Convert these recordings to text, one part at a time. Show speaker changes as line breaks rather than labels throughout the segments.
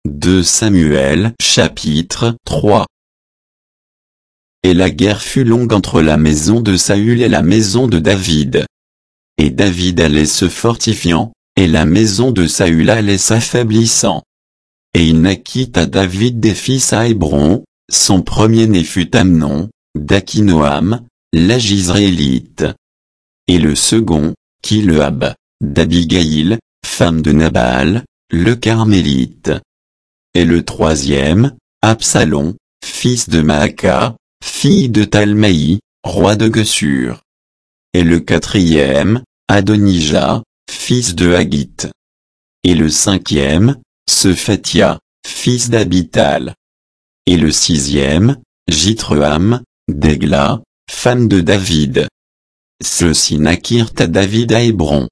2 Samuel chapitre 3. Et la guerre fut longue entre la maison de Saül et la maison de David. Et David allait se fortifiant, et la maison de Saül allait s'affaiblissant. Et il naquit à David des fils à Hébron, son premier-né fut Amnon, d'Akinoam, la Jizréélite. Et le second, Kileab, d'Abigaïl, femme de Nabal, le Carmélite. Et le troisième, Absalom, fils de Maaka, fille de Talmaï, roi de Geshur. Et le quatrième, Adonijah, fils de Haggith. Et le cinquième, Sephatia, fils d'Abital. Et le sixième, Jithream, d'Egla, femme de David. Ceux-ci naquirent à David à Hébron.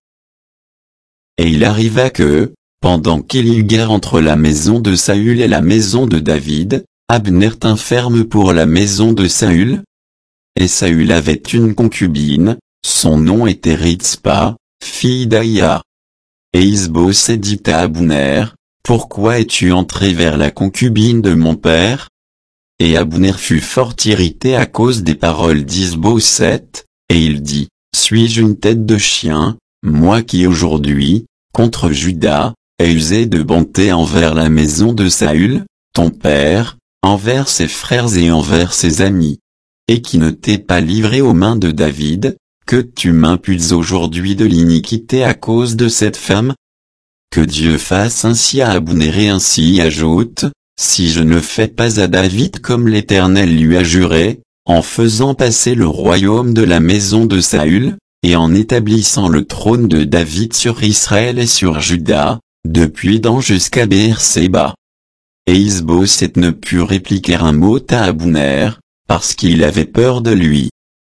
Et il arriva que, pendant qu'il y eut guerre entre la maison de Saül et la maison de David, Abner tint ferme pour la maison de Saül. Et Saül avait une concubine, son nom était Ritzpa, fille d'Aïa. Et Is-Boseth dit à Abner, « Pourquoi es-tu entré vers la concubine de mon père ?» Et Abner fut fort irrité à cause des paroles d'Is-Boseth, et il dit, « Suis-je une tête de chien, moi qui aujourd'hui, contre Juda, ai usé de bonté envers la maison de Saül, ton père, envers ses frères et envers ses amis, et qui ne t'ai pas livré aux mains de David, que tu m'imputes aujourd'hui de l'iniquité à cause de cette femme? Que Dieu fasse ainsi à Abner et ainsi ajoute, si je ne fais pas à David comme l'Éternel lui a juré, en faisant passer le royaume de la maison de Saül, et en établissant le trône de David sur Israël et sur Juda, depuis Dan jusqu'à Beer-Séba. » Et Is-Boseth ne put répliquer un mot à Abner, parce qu'il avait peur de lui.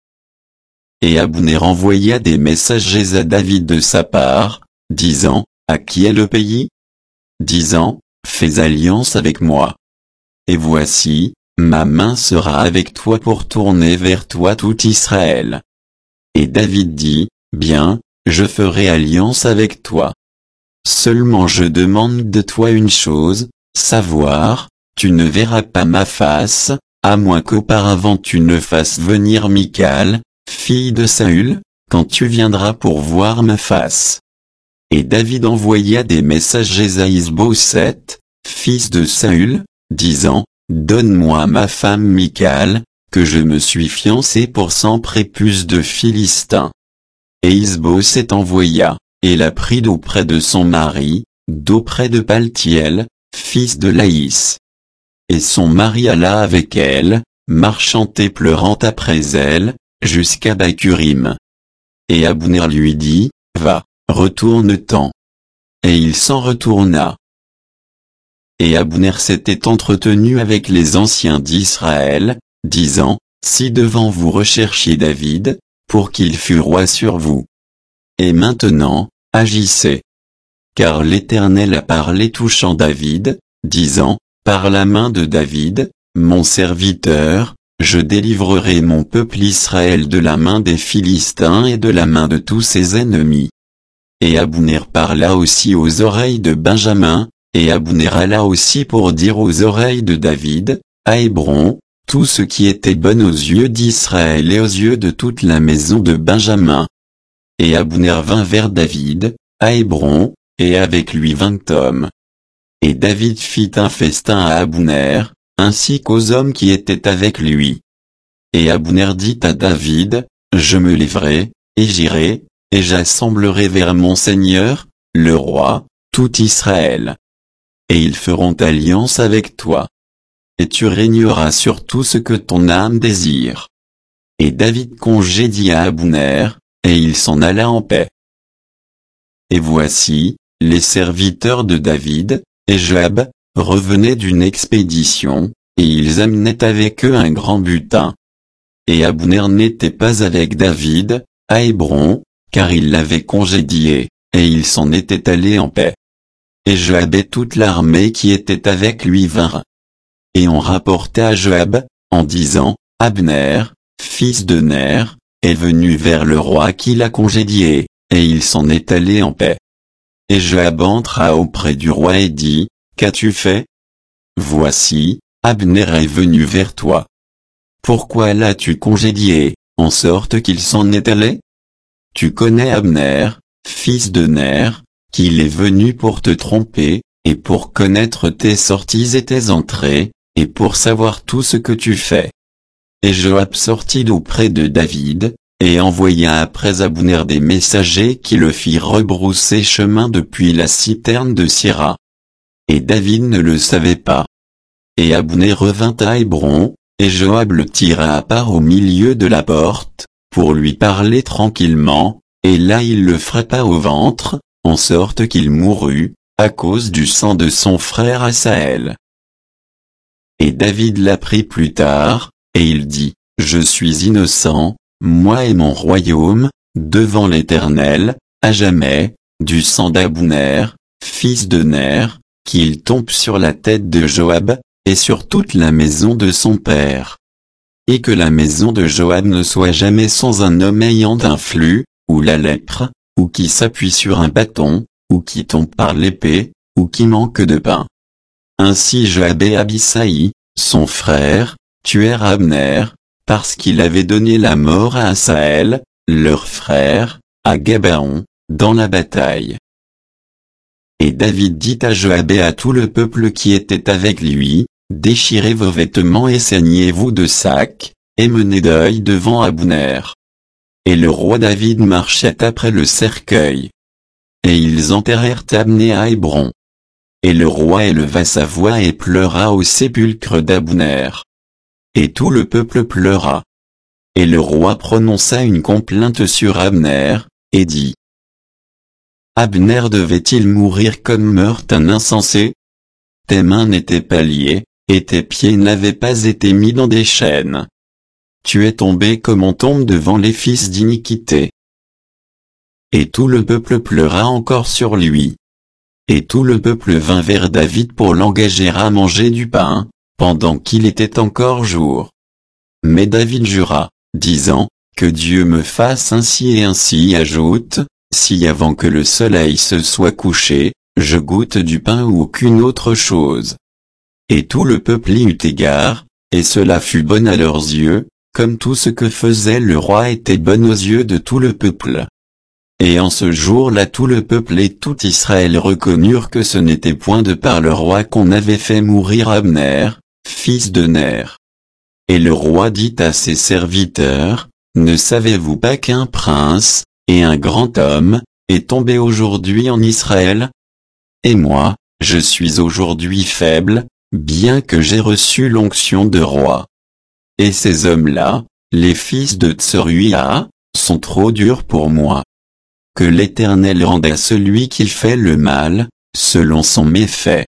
Et Abner envoya des messagers à David de sa part, disant, « À qui est le pays ?» disant, « Fais alliance avec moi. Et voici, ma main sera avec toi pour tourner vers toi tout Israël. » Et David dit, « Bien, je ferai alliance avec toi. Seulement je demande de toi une chose, savoir, tu ne verras pas ma face, à moins qu'auparavant tu ne fasses venir Michal, fille de Saül, quand tu viendras pour voir ma face. » Et David envoya des messagers à Is-Boseth, fils de Saül, disant, « Donne-moi ma femme Michal, que je me suis fiancé pour 100 prépuces de Philistins. » Et Is-Boseth envoya, et la prit d'auprès de son mari, d'auprès de Paltiel, fils de Laïs. Et son mari alla avec elle, marchant et pleurant après elle, jusqu'à Bacurim. Et Abner lui dit, « Va, retourne-t'en. » Et il s'en retourna. Et Abner s'était entretenu avec les anciens d'Israël, disant, « Si devant vous recherchiez David, pour qu'il fût roi sur vous. Et maintenant, agissez. Car l'Éternel a parlé touchant David, disant, par la main de David, mon serviteur, je délivrerai mon peuple Israël de la main des Philistins et de la main de tous ses ennemis. » Et Abner parla aussi aux oreilles de Benjamin, et Abner alla aussi pour dire aux oreilles de David, à Hébron, tout ce qui était bon aux yeux d'Israël et aux yeux de toute la maison de Benjamin. Et Abner vint vers David, à Hébron, et avec lui 20 hommes. Et David fit un festin à Abner, ainsi qu'aux hommes qui étaient avec lui. Et Abner dit à David, je me lèverai, et j'irai, et j'assemblerai vers mon Seigneur, le roi, tout Israël. Et ils feront alliance avec toi. Et tu régneras sur tout ce que ton âme désire. Et David congédia Abner, et il s'en alla en paix. Et voici, les serviteurs de David, et Joab, revenaient d'une expédition, et ils amenaient avec eux un grand butin. Et Abner n'était pas avec David, à Hébron, car il l'avait congédié, et il s'en était allé en paix. Et Joab et toute l'armée qui était avec lui vinrent. Et on rapporta à Joab, en disant, Abner, fils de Ner, est venu vers le roi qui l'a congédié, et il s'en est allé en paix. Et Joab entra auprès du roi et dit, qu'as-tu fait, voici, Abner est venu vers toi. Pourquoi l'as-tu congédié, en sorte qu'il s'en est allé? Tu connais Abner, fils de Ner, qu'il est venu pour te tromper, et pour connaître tes sorties et tes entrées, et pour savoir tout ce que tu fais. Et Joab sortit d'auprès de David, et envoya après Abner des messagers qui le firent rebrousser chemin depuis la citerne de Sira. Et David ne le savait pas. Et Abner revint à Hébron, et Joab le tira à part au milieu de la porte, pour lui parler tranquillement, et là il le frappa au ventre, en sorte qu'il mourut, à cause du sang de son frère Asaël. Et David l'apprit plus tard, et il dit, je suis innocent, moi et mon royaume, devant l'Éternel, à jamais, du sang d'Abner, fils de Ner, qu'il tombe sur la tête de Joab, et sur toute la maison de son père. Et que la maison de Joab ne soit jamais sans un homme ayant un flux, ou la lèpre, ou qui s'appuie sur un bâton, ou qui tombe par l'épée, ou qui manque de pain. Ainsi Joab et Abisai, son frère, tuèrent Abner, parce qu'il avait donné la mort à Asaël, leur frère, à Gabaon, dans la bataille. Et David dit à Joab et à tout le peuple qui était avec lui, déchirez vos vêtements et ceignez-vous de sacs, et menez deuil devant Abner. Et le roi David marchait après le cercueil. Et ils enterrèrent Abner à Hébron. Et le roi éleva sa voix et pleura au sépulcre d'Abner. Et tout le peuple pleura. Et le roi prononça une complainte sur Abner, et dit, Abner devait-il mourir comme meurt un insensé? Tes mains n'étaient pas liées, et tes pieds n'avaient pas été mis dans des chaînes. Tu es tombé comme on tombe devant les fils d'iniquité. Et tout le peuple pleura encore sur lui. Et tout le peuple vint vers David pour l'engager à manger du pain, pendant qu'il était encore jour. Mais David jura, disant, que Dieu me fasse ainsi et ainsi ajoute, si avant que le soleil se soit couché, je goûte du pain ou aucune autre chose. Et tout le peuple y eut égard, et cela fut bon à leurs yeux, comme tout ce que faisait le roi était bon aux yeux de tout le peuple. Et en ce jour-là tout le peuple et tout Israël reconnurent que ce n'était point de par le roi qu'on avait fait mourir Abner, fils de Ner. Et le roi dit à ses serviteurs, ne savez-vous pas qu'un prince, et un grand homme, est tombé aujourd'hui en Israël? Et moi, je suis aujourd'hui faible, bien que j'ai reçu l'onction de roi. Et ces hommes-là, les fils de Tseruia, sont trop durs pour moi. Que l'Éternel rende à celui qui fait le mal, selon son méfait.